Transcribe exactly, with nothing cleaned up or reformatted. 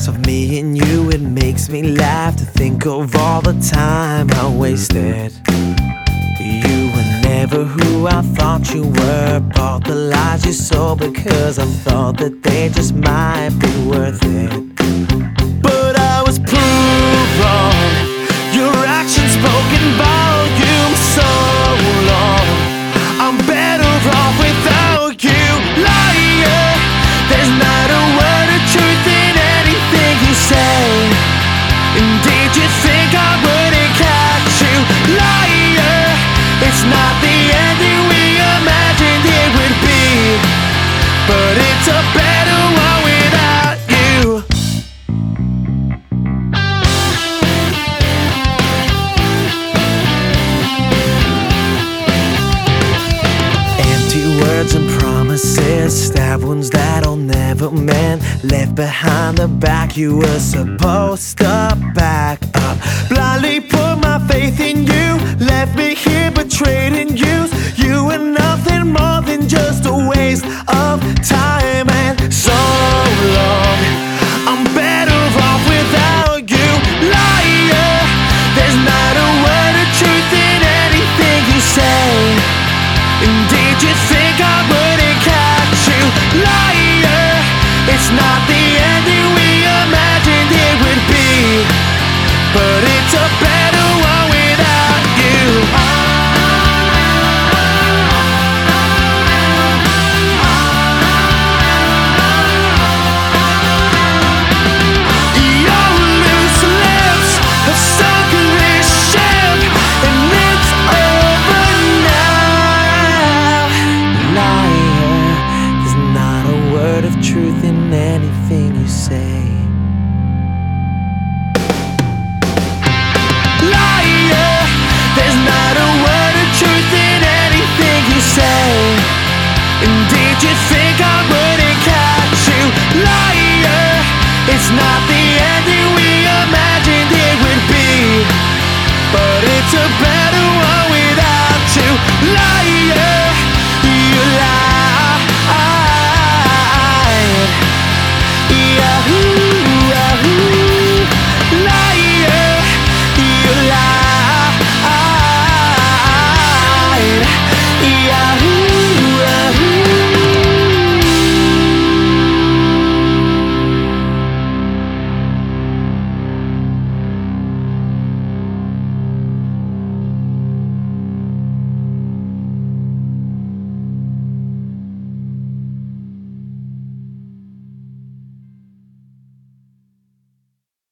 photographs of me and you. It makes me laugh to think of all the time I wasted. You were never who I thought you were. Bought the lies you sold because I thought that they just might be worth it. But I was proved wrong. Your actions spoke in volume so long. I'm better off without you, liar. There's not a word of truth in anything you say. And did you think I wouldn't catch you, liar? It's not the ending we imagined it would be, but it's a better one without you. Empty words and promises, stab wounds that'll never mend. Left behind the back you were supposed to back up. Blindly put my faith in you, left me here betrayed and used. You were nothing more than just a waste of time and so long. I'm better off without you, liar. There's not a word of truth in anything you say. And did you think I wouldn't catch you, liar? It's not the ending we imagined it would be, but it's a better one without you. Your loose lips have sunk this ship, and it's over now, liar. There's not a word of truth in anything you say. Liar, there's not a word of truth in anything you say. And did you think I wouldn't catch you, liar? It's not the